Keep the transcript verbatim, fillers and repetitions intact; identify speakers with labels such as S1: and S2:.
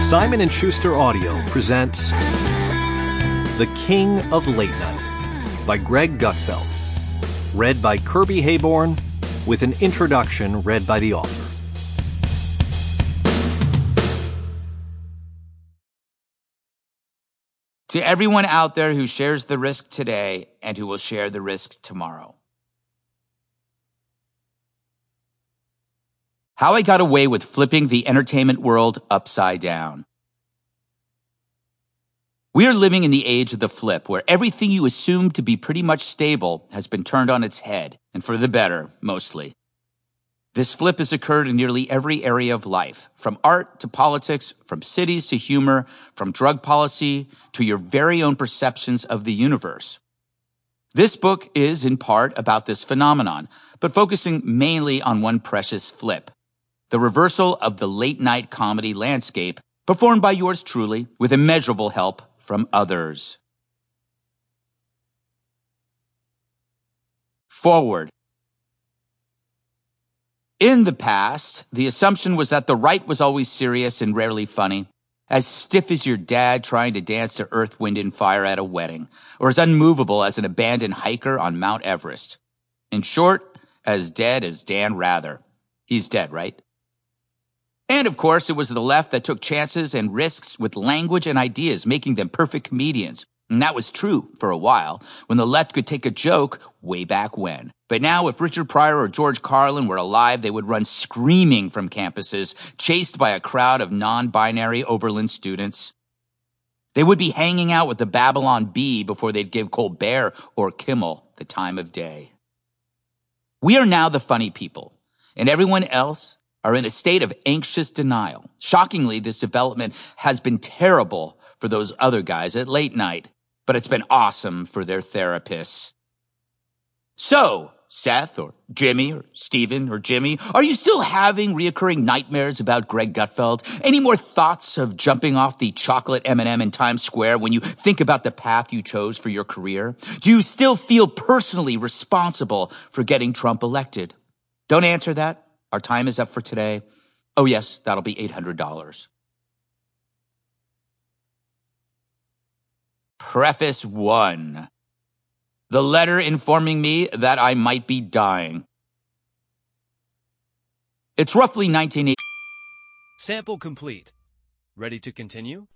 S1: Simon and Schuster Audio presents The King of Late Night by Greg Gutfeld. Read by Kirby Hayborn, with an introduction read by the author.
S2: To everyone out there who shares the risk today and who will share the risk tomorrow. How I got away with flipping the entertainment world upside down. We are living in the age of the flip, where everything you assumed to be pretty much stable has been turned on its head, and for the better, mostly. This flip has occurred in nearly every area of life, from art to politics, from cities to humor, from drug policy to your very own perceptions of the universe. This book is, in part, about this phenomenon, but focusing mainly on one precious flip, the reversal of the late-night comedy landscape, performed by yours truly, with immeasurable help from others. Forward. In the past, the assumption was that the right was always serious and rarely funny, as stiff as your dad trying to dance to Earth, Wind, and Fire at a wedding, or as unmovable as an abandoned hiker on Mount Everest. In short, as dead as Dan Rather. He's dead, right? And of course, it was the left that took chances and risks with language and ideas, making them perfect comedians. And that was true for a while, when the left could take a joke way back when. But now, if Richard Pryor or George Carlin were alive, they would run screaming from campuses, chased by a crowd of non-binary Oberlin students. They would be hanging out with the Babylon Bee before they'd give Colbert or Kimmel the time of day. We are now the funny people, and everyone else are in a state of anxious denial. Shockingly, this development has been terrible for those other guys at late night, but it's been awesome for their therapists. So, Seth or Jimmy or Steven or Jimmy, are you still having reoccurring nightmares about Greg Gutfeld? Any more thoughts of jumping off the chocolate M and M in Times Square when you think about the path you chose for your career? Do you still feel personally responsible for getting Trump elected? Don't answer that. Our time is up for today. Oh yes, that'll be eight hundred dollars. Preface one. The letter informing me that I might be dying. It's roughly nineteen eighty.
S3: Sample complete. Ready to continue?